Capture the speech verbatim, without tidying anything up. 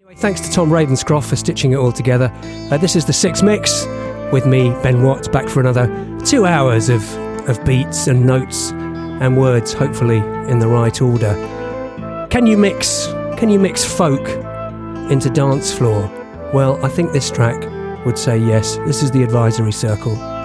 Thanks to Tom Ravenscroft for stitching it all together. Uh, this is the Six Mix with me, Ben Watt, back for another two hours of, of beats and notes and words, hopefully in the right order. Can you mix? Can you mix folk into dance floor? Well, I think this track would say yes. This is the Advisory Circle.